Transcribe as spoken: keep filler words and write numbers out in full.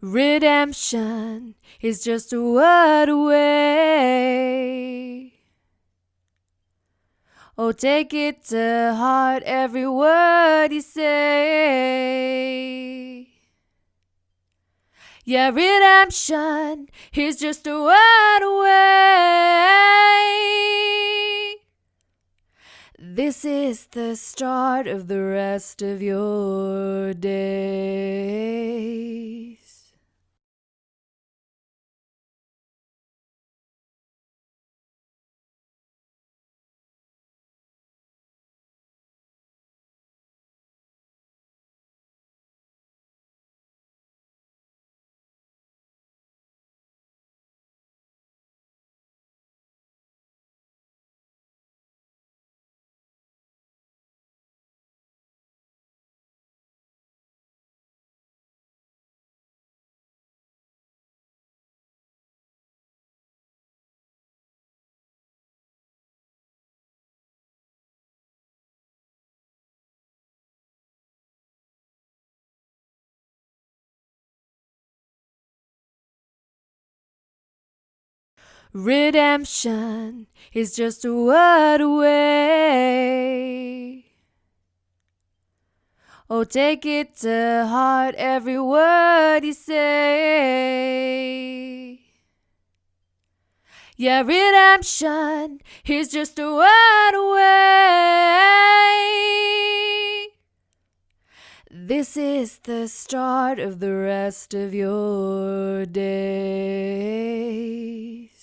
Redemption is just a word away. Oh, take it to heart, every word you say. Yeah, redemption is just a word away. This is the start of the rest of your days. Redemption is just a word away. Oh, take it to heart, every word you say. Yeah, redemption is just a word away. This is the start of the rest of your days.